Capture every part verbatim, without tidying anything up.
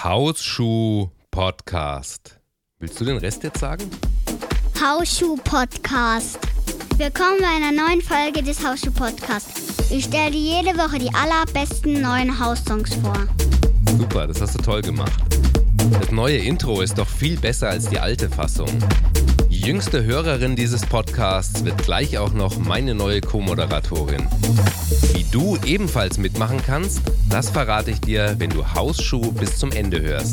Hausschuh-Podcast. Willst du den Rest jetzt sagen? Hausschuh-Podcast. Willkommen bei einer neuen Folge des Hausschuh-Podcasts. Ich stelle dir jede Woche die allerbesten neuen Haussongs vor. Super, das hast du toll gemacht. Das neue Intro ist doch viel besser als die alte Fassung. Die jüngste Hörerin dieses Podcasts wird gleich auch noch meine neue Co-Moderatorin. Wie du ebenfalls mitmachen kannst, das verrate ich dir, wenn du Hausschuh bis zum Ende hörst.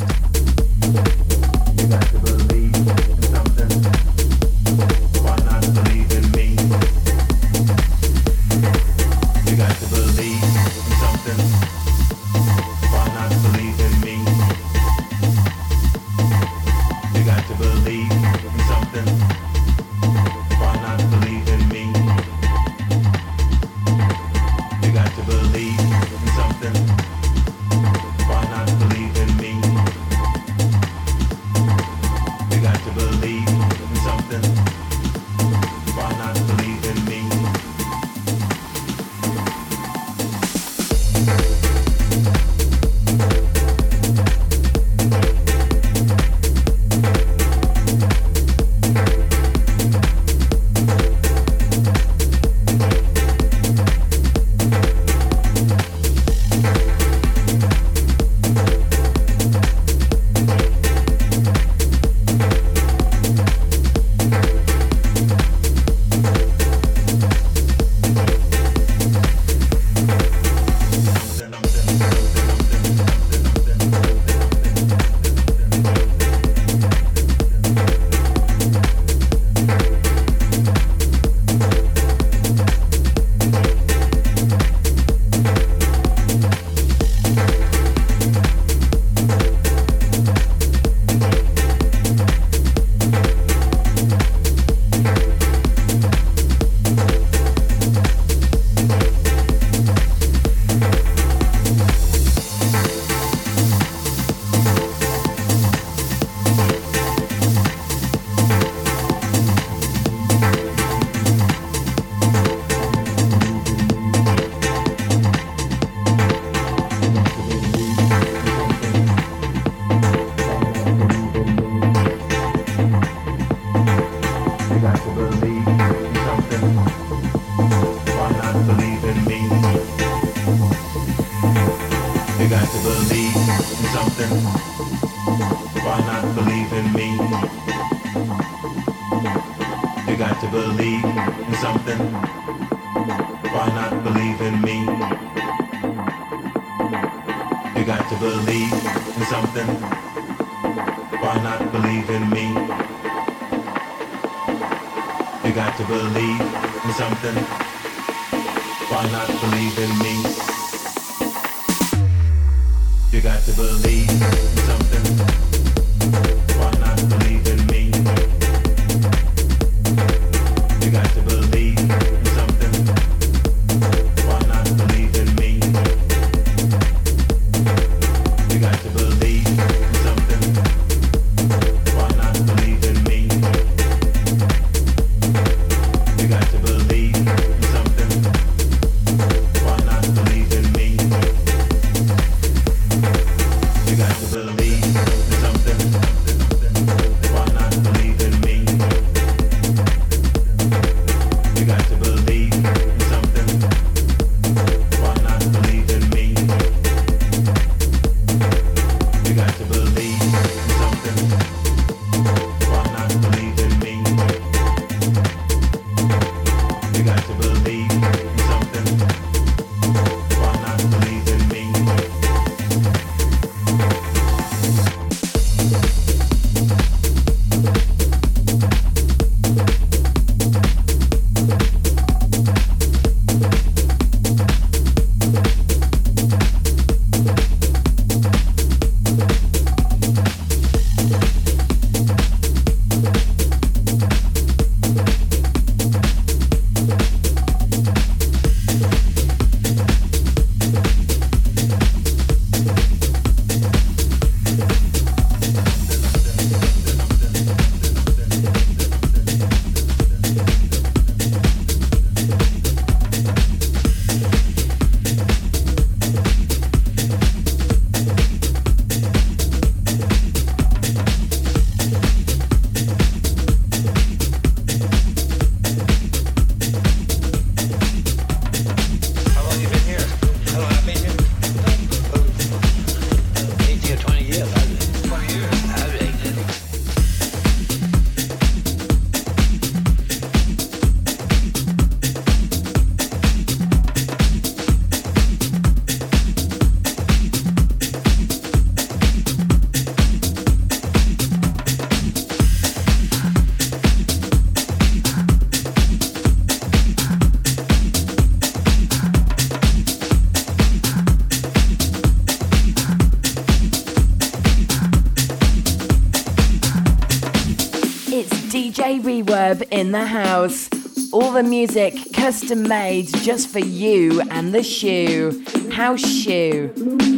D J Reverb in the house. All the music custom made just for you and the shoe. House shoe.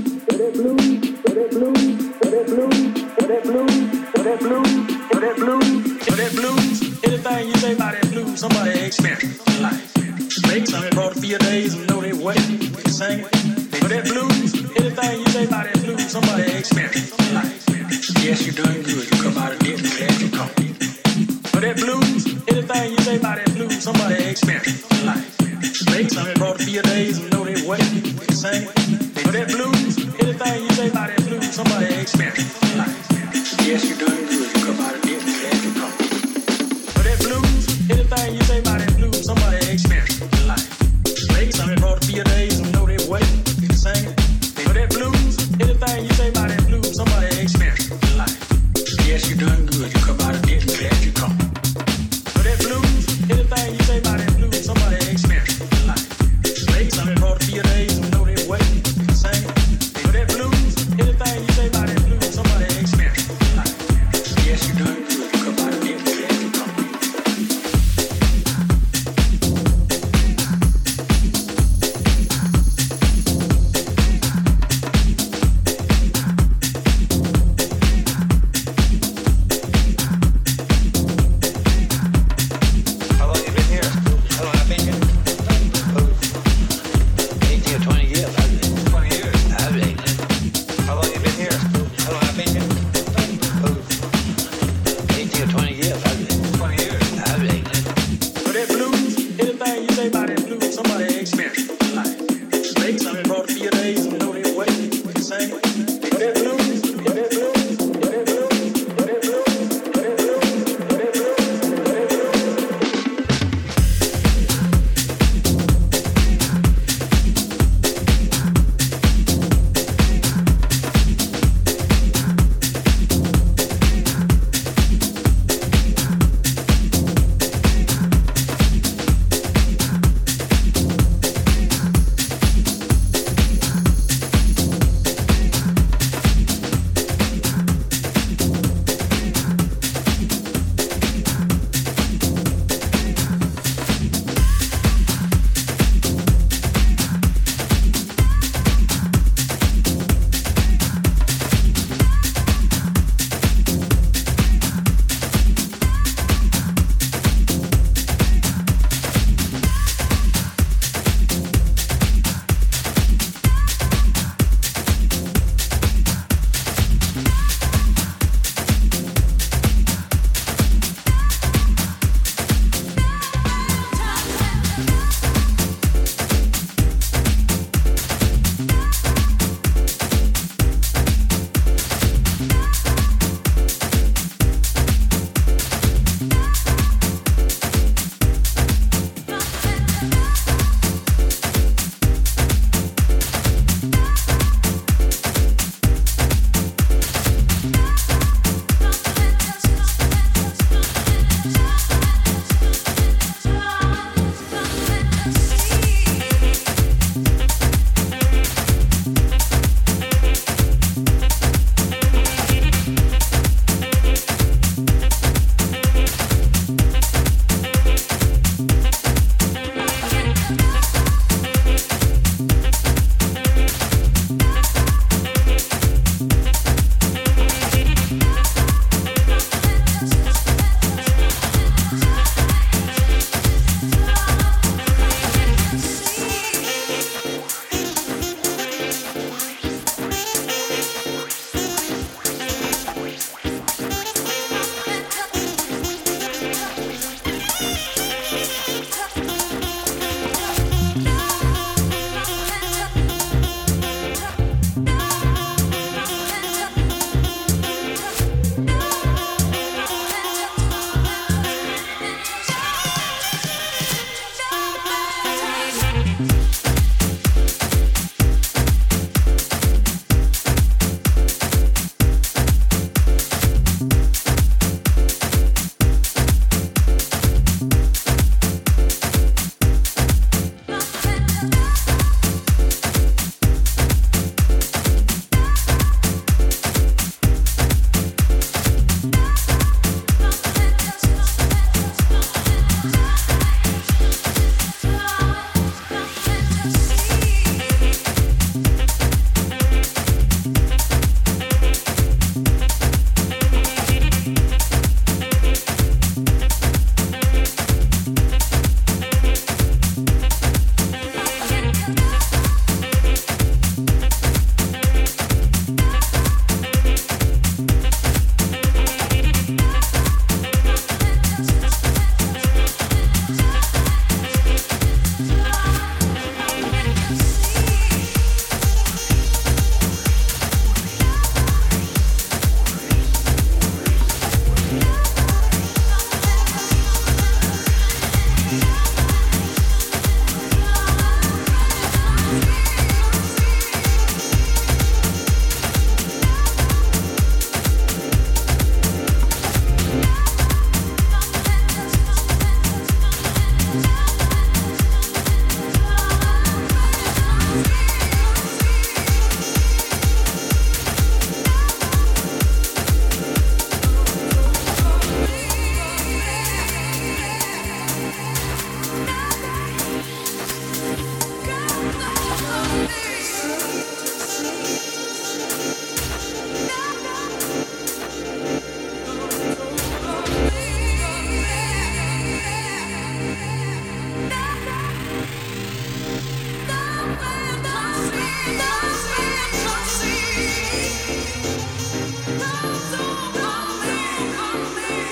Anything you say about that blues, somebody experienced life. Make something brought a few days and know they wait. Sing it. For that blues, anything you say about that blues, somebody experienced life. Yes, you're doing good. You come out of debt, glad you come. For that blues, anything you say about that blues, somebody experienced life. Make something brought a few days and know they wait. Sing it. For that blues, anything you say about that blues, somebody experienced life. Yes, you're doing good. You come out of debt, glad you come. For that blues, anything you say about that blues, somebody experienced life. Make something brought a few days and know they wait. Sing it. For that blues, anything you say about that blues, somebody experienced life. Yes, you're doing good. You come out of debt.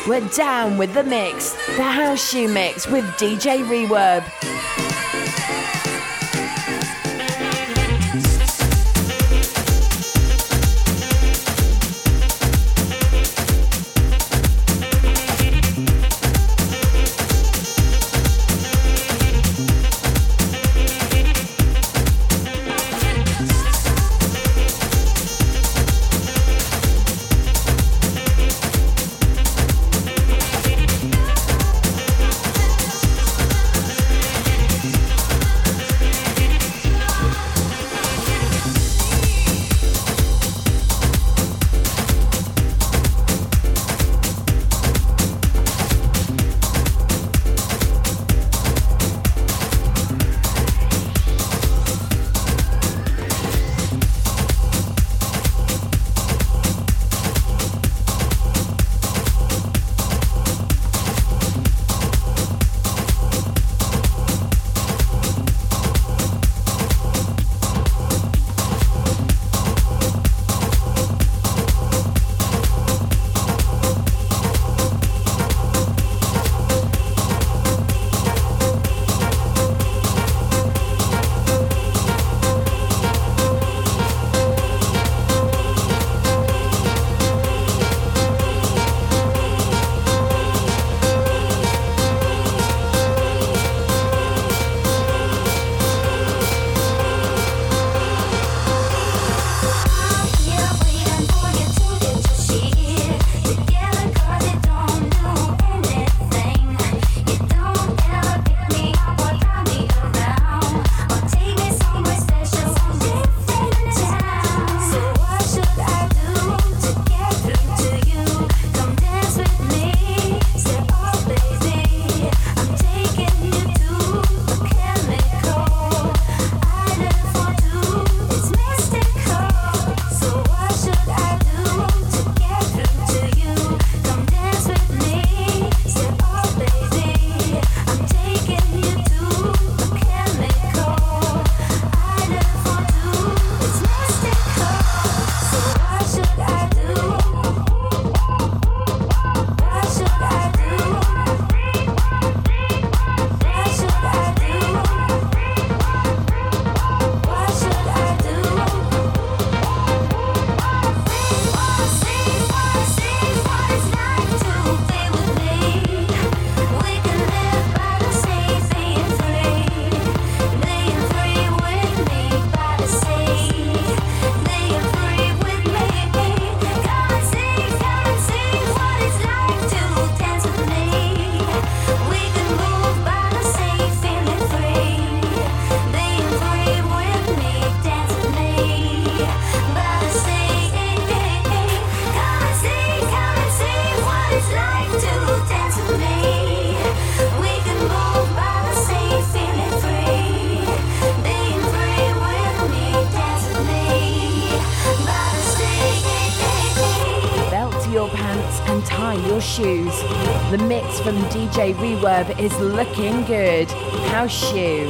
We're down with the mix, the House Shoe Mix with D J Reverb. Your shoes. The mix from D J Reverb is looking good. House Shoe.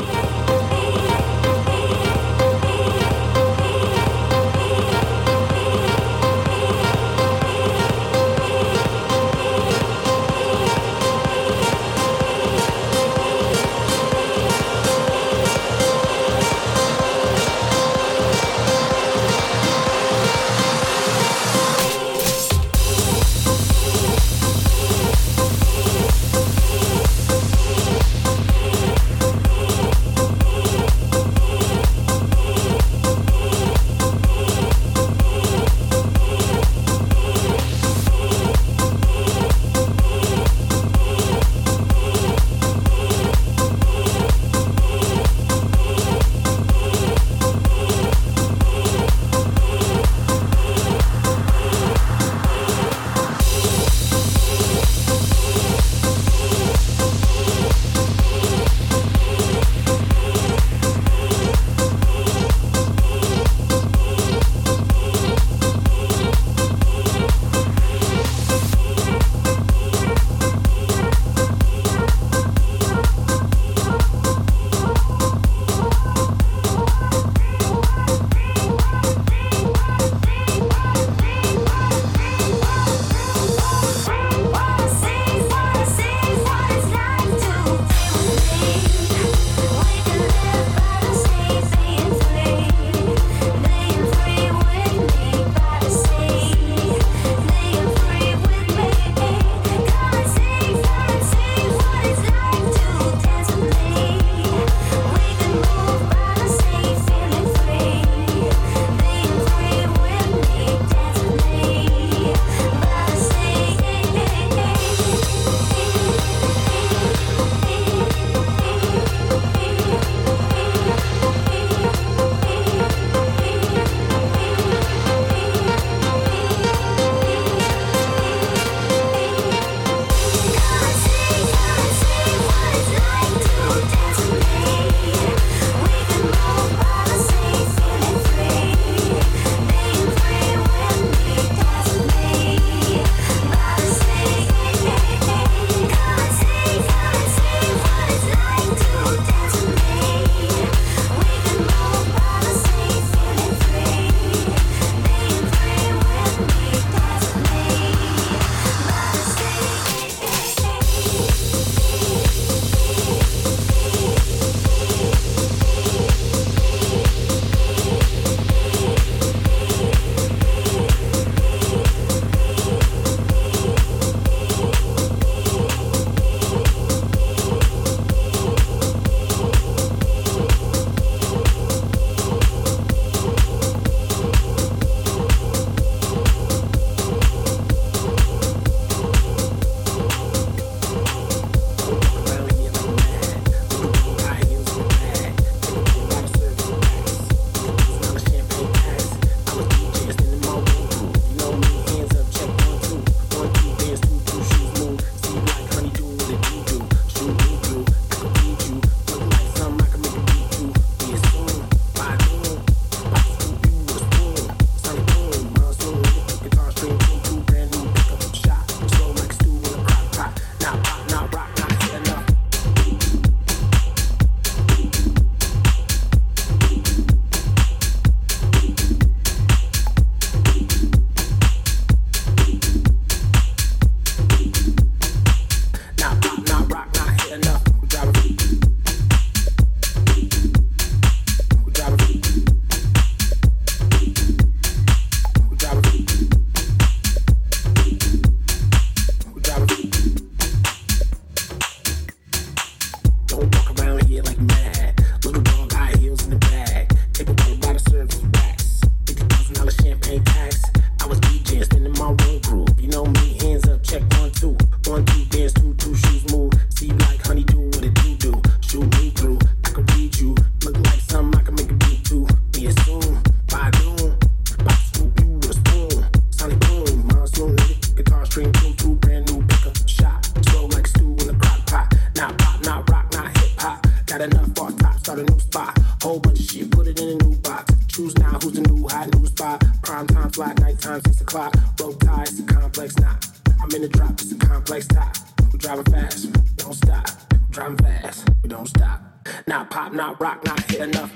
clock, roll ties, it's a complex knot. I'm in the drop, it's a complex top. I'm driving fast, we don't stop. I'm driving fast, we don't stop. Not pop, not rock, not hit enough.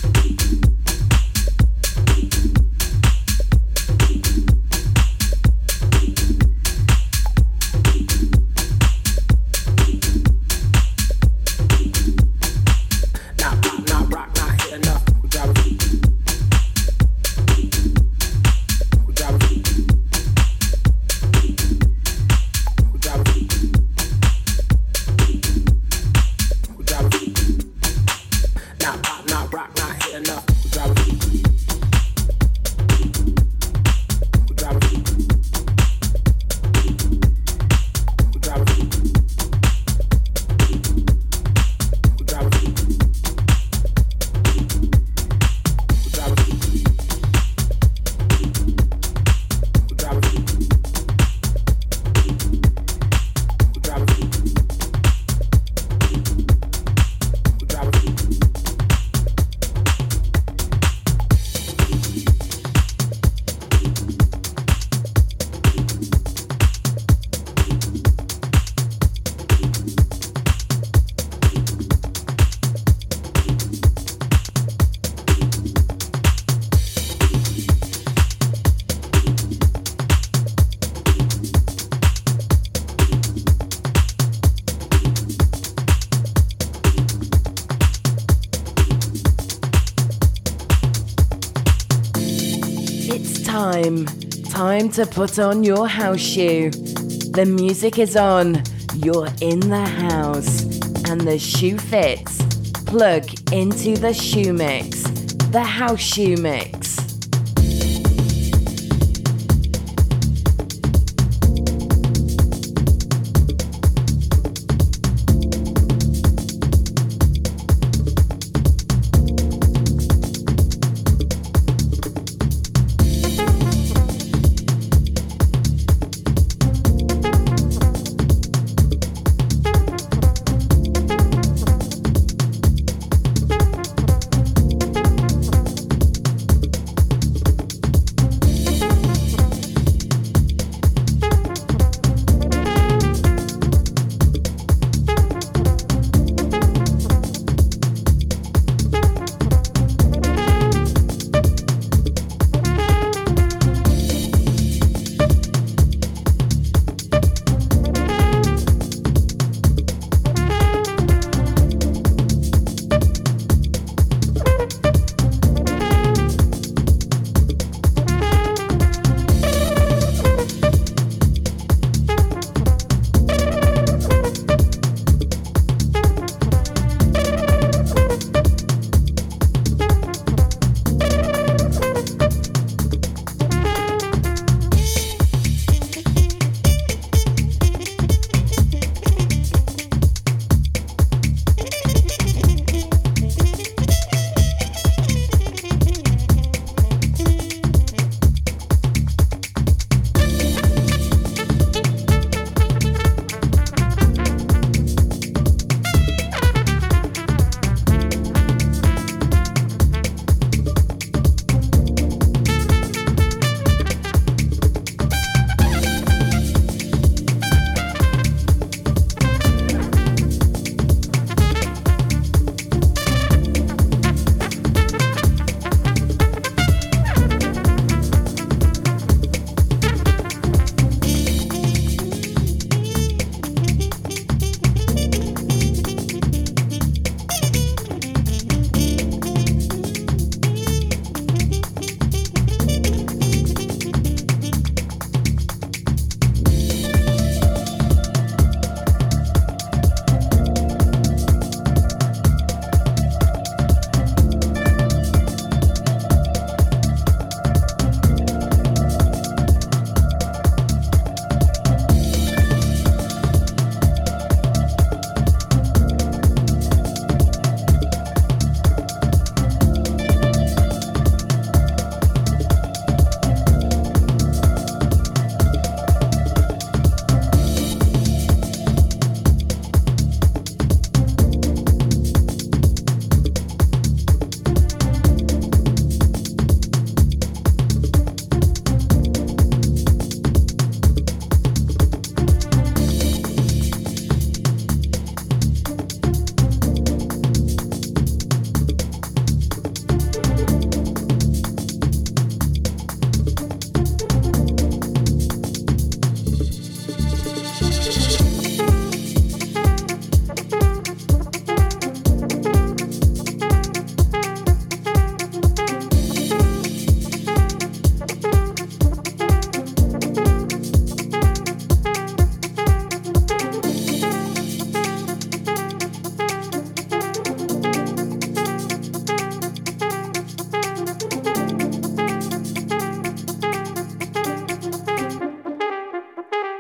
Time. Time to put on your house shoe. The music is on. You're in the house. And the shoe fits. Plug into the shoe mix. The house shoe mix.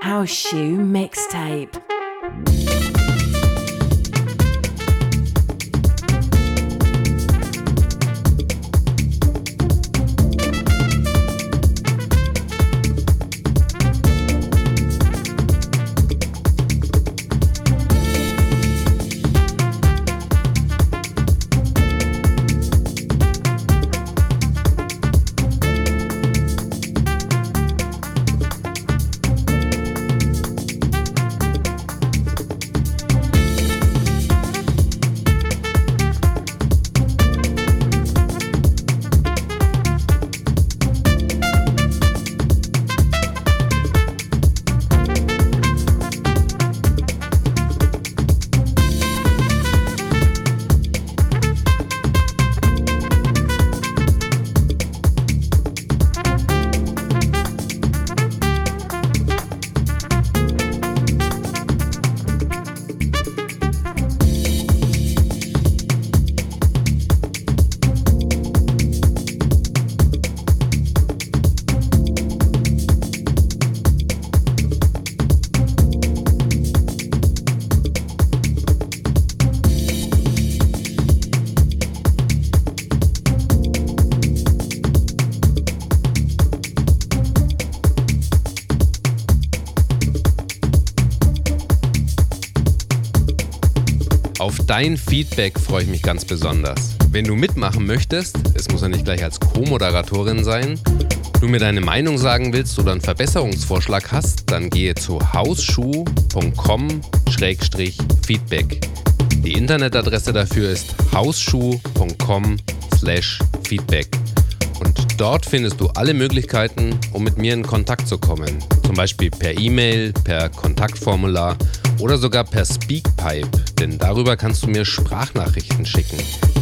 House Shoe Mixtape. Auf dein Feedback freue ich mich ganz besonders. Wenn du mitmachen möchtest, es muss ja nicht gleich als Co-Moderatorin sein, du mir deine Meinung sagen willst oder einen Verbesserungsvorschlag hast, dann gehe zu hausschuh punkt com Schrägstrich Feedback. Die Internetadresse dafür ist hausschuh punkt com Slash Feedback. Und dort findest du alle Möglichkeiten, um mit mir in Kontakt zu kommen. Zum Beispiel per E-Mail, per Kontaktformular oder sogar per Speakpipe, denn darüber kannst du mir Sprachnachrichten schicken.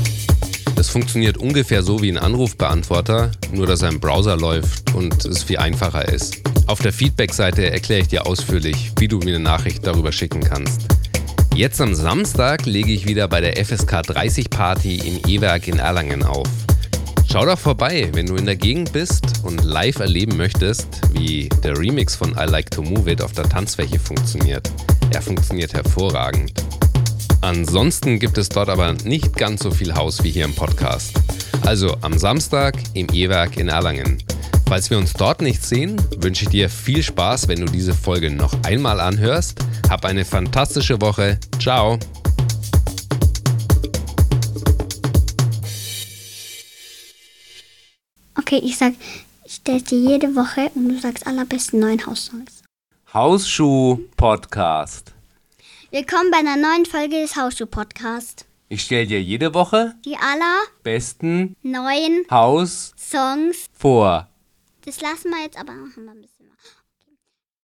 Das funktioniert ungefähr so wie ein Anrufbeantworter, nur dass er im Browser läuft und es viel einfacher ist. Auf der Feedback-Seite erkläre ich dir ausführlich, wie du mir eine Nachricht darüber schicken kannst. Jetzt am Samstag lege ich wieder bei der F S K dreißig Party im E-Werk in Erlangen auf. Schau doch vorbei, wenn du in der Gegend bist und live erleben möchtest, wie der Remix von I Like to Move It auf der Tanzfläche funktioniert. Er funktioniert hervorragend. Ansonsten gibt es dort aber nicht ganz so viel Haus wie hier im Podcast. Also am Samstag im E-Werk in Erlangen. Falls wir uns dort nicht sehen, wünsche ich dir viel Spaß, wenn du diese Folge noch einmal anhörst. Hab eine fantastische Woche. Ciao. Okay, ich sag, ich stelle dir jede Woche und du sagst allerbesten neuen Haussongs. Hausschuh-Podcast. Willkommen bei einer neuen Folge des Hausschuh-Podcasts. Ich stelle dir jede Woche Die allerbesten besten neuen Haus Songs. vor. Das lassen wir jetzt aber noch ein bisschen.